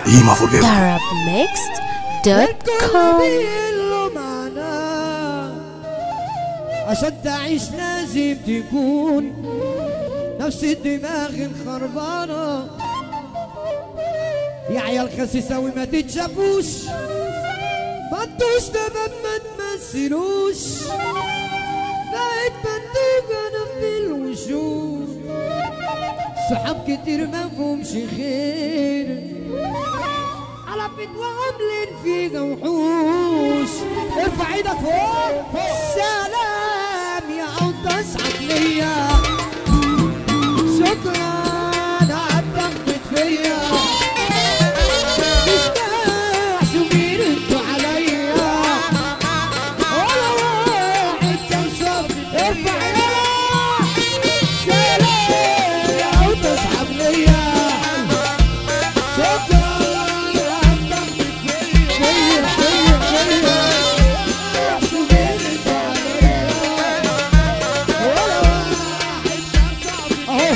قيمة فور ايفر. arabmixed.com. عشان تعيش لازم تكون نفس الدماغ الخربانة. يا عيال خسيسة وما تتشافوش، ما انتوش تمام ما تمثلوش، بقيت بندوق انا من الوشوش. صحاب كتير ما فهمش خير، على فتوى عاملين فيها وحوش. ارفع ايدك فوق. سلام يا اوطس عقلية، شكرا عالضغط فيا، مش محسوبين انتوا عليا ولا واحد كان صف. ارفع ايدك. سلام يا اوطس عقلية، شكرا عالضغط فيا، محسوبين انتوا عليا ولا واحد كان صف.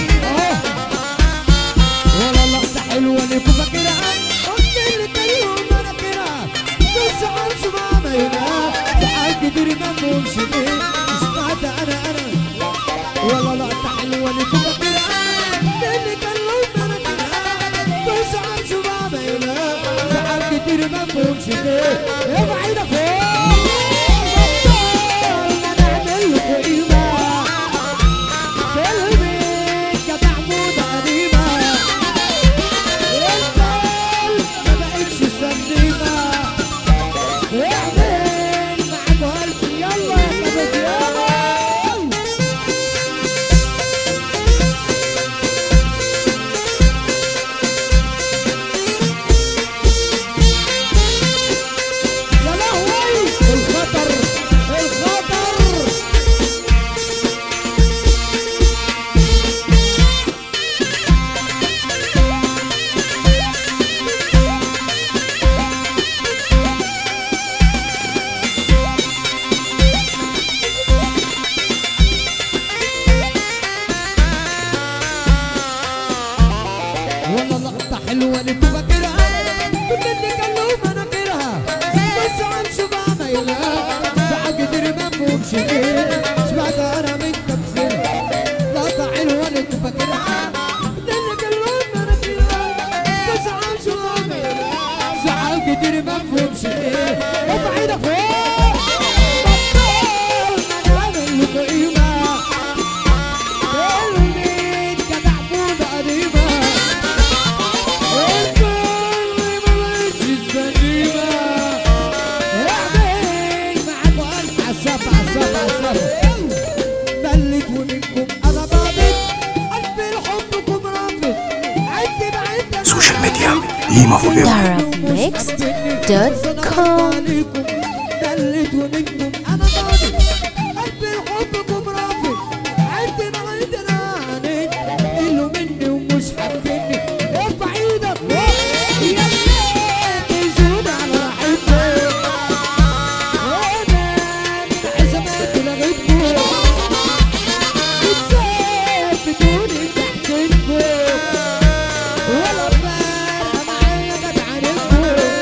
ولا لقطة حلوة ليكوا فاكرها، قلت اللي كان يوم انا كده بس عارف ما مينا ساعات كتير ما فهمش ليه سمعت انا ولا لقطة حلوة ليكوا فاكرها، قلت اللي كان يوم انا كده بس عارف ما مينا ساعات كتير ما فهمش ليه. ارفع ايدك فوق. بطلنا نعمل لكوا قيمة في البيت كتعبودة قديمة، الكل ما بقتش سليمة، اعمل معاك قلبي يلا يا كبد يلا. يا لهوي الخطر الخطر. والله لقطة حلوة ليكوا فاكرها، كل اللي كان لهم انا كرها بس عمشوا بعمايلها ساعات كتير ما فهمش ليه سمعت انا من تمثيلها. لقطة حلوة ليكوا فاكرها، كل اللي كان لهم انا كرها بس عمشوا بعمايلها ساعات كتير ما فهمش ليه. ارفع ايدك فوق. بطلنا نعمل لكوا قيمة في البيت كتعبودة قديمة، الكل ما بقتش سليمة، اعمل معاك وقلب عالصف بلت ومنكم انا بعبد قلبي لحبكم رافض عدي بعد سوشيال ميديا قيمة فور ايفر. arabmixed.com. بلت ومنكم انا بعبد قلبي لحبكم رافض عدي بعد انا عنيد قلوا مني ومش حابيني. ارفع ايدك فوق يا اللي تزود على راحتكم، وانا من عزمات لغيتكم بتثبتوني تحتكم ولا فارقة معايا جدعنتكم.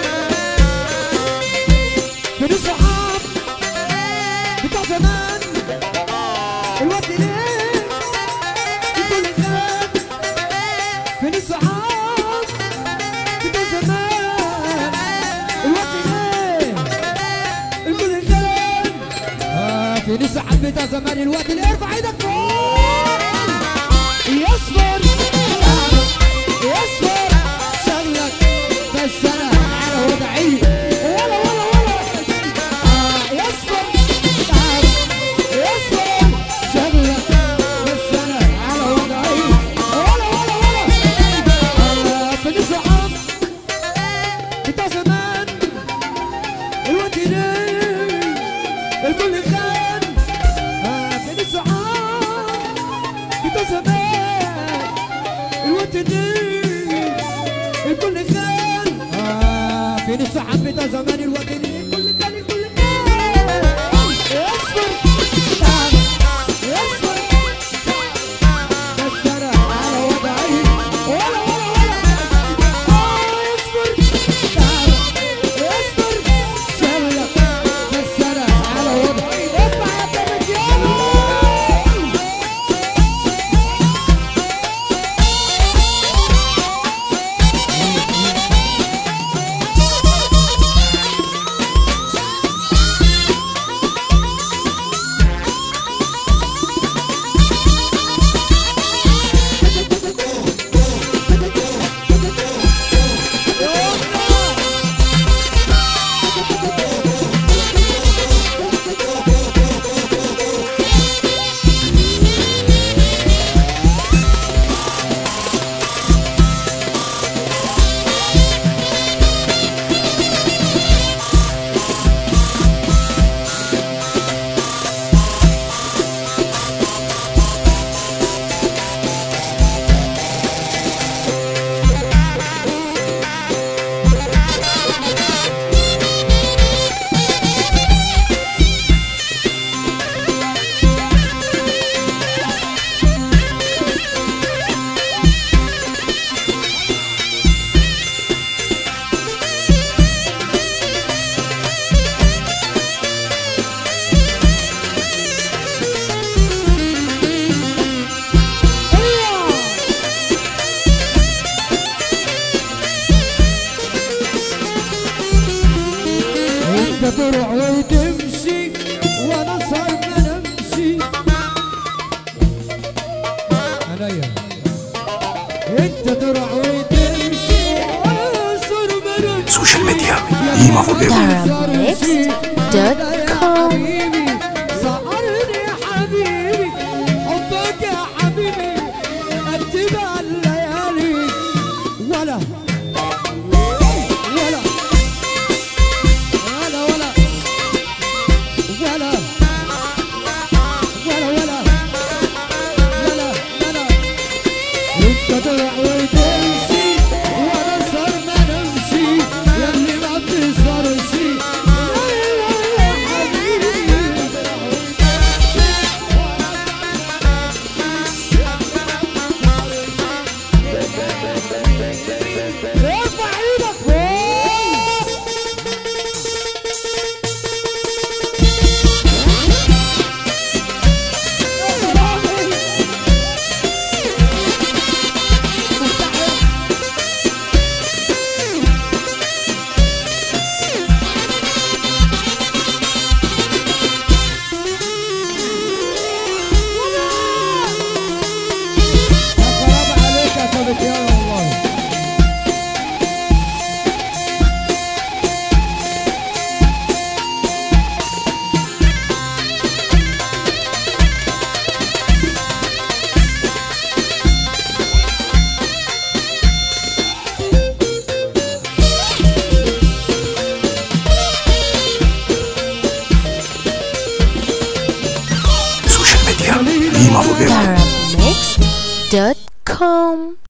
فين الصحاب بتوع زمان الوقت ليه الكل خان؟ فين الصحاب بتوع زمان الوقت ليه الكل خان؟ فين الصحاب بتوع زمان الوقت ليه؟ ارفع ايدك فوق. يصبر يصبر شغلك بس انا على وضعي ولا يصبر يصبر شغلك بس انا على وضعي ولا فين الصحاب بتاع زمان الوقت ليه الكل خان؟ فين الصحاب بتاع زمان الوقت ليه الكل خان؟ فين الصحاب بتاع زمان الوقت ليه الكل خان اصبر اصبر بس انا على وضعي ولا اصبر عليا انت تروح وتمشي وصر مرمي سوشيال ميديا إيما فوريفر. Darabmixed.com. سهرني يا حبيبي حبك يا حبيبي اتبع الليالي ولا ولا ولا ولا ولا ولا ولا ولا ولا انت تروح وتمشي وانا صار ما نمشي ياللي ما بتسهرش يا حبيبي ارفع ايدك خراب عليك يا سبتيان والله. سوشيال ميديا إيما فوريفر. Darabmixed.com.